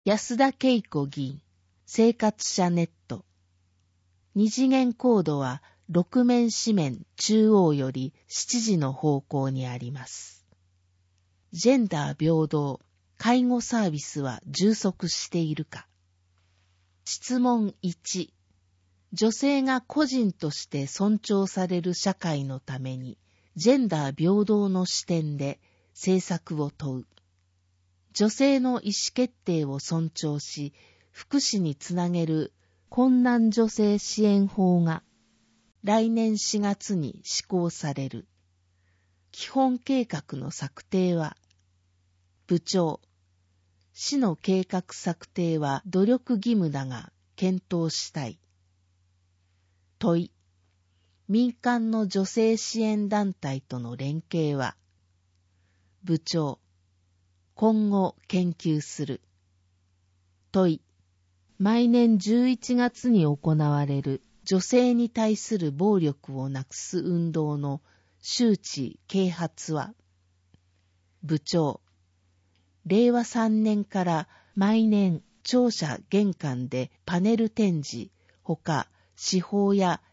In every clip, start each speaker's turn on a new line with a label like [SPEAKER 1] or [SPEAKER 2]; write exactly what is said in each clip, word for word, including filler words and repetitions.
[SPEAKER 1] 安田恵子議員、生活者ネット。二次元コードは六面四面中央より七時の方向にあります。ジェンダー平等、介護サービスは充足しているか。質問いち。女性が個人として尊重される社会のために、ジェンダー平等の視点で政策を問う。女性の意思決定を尊重し、福祉につなげる困難女性支援法が来年しがつに施行される。基本計画の策定は、部長、市の計画策定は努力義務だが検討したい。問い、民間の女性支援団体との連携は、部長、今後研究する。問い、毎年じゅういちがつに行われる女性に対する暴力をなくす運動の周知啓発は、部長、れいわさんねんから毎年庁舎玄関でパネル展示、ほか司法や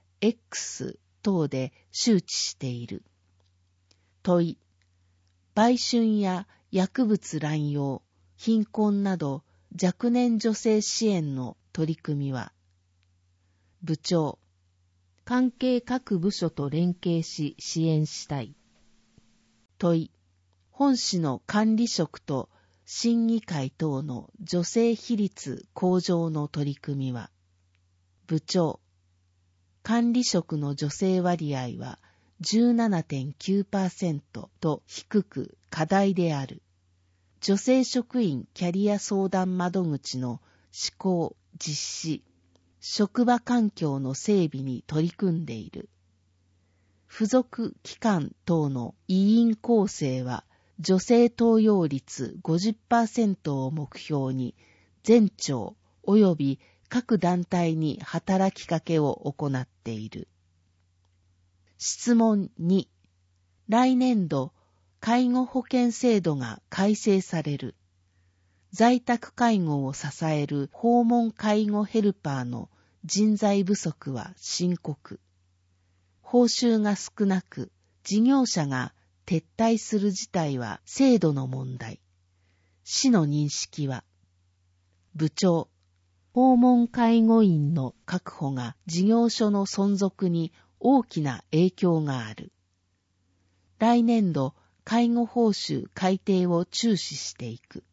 [SPEAKER 1] X 等で周知している。問い、売春や薬物乱用、貧困など若年女性支援の取り組みは、部長、関係各部署と連携し支援したい。問い、本市の管理職と審議会等の女性比率向上の取り組みは、部長、管理職の女性割合は じゅうななてんきゅうパーセント と低く課題である。女性職員キャリア相談窓口の施行、実施、職場環境の整備に取り組んでいる。付属機関等の委員構成は女性登用率 ごじゅっパーセント を目標に全庁及び各団体に働きかけを行っている。質問に、来年度介護保険制度が改正される。在宅介護を支える訪問介護ヘルパーの人材不足は深刻。報酬が少なく、事業者が撤退する事態は制度の問題。市の認識は、部長、訪問介護員の確保が事業所の存続に大きな影響がある。来年度、介護報酬改定を注視していく。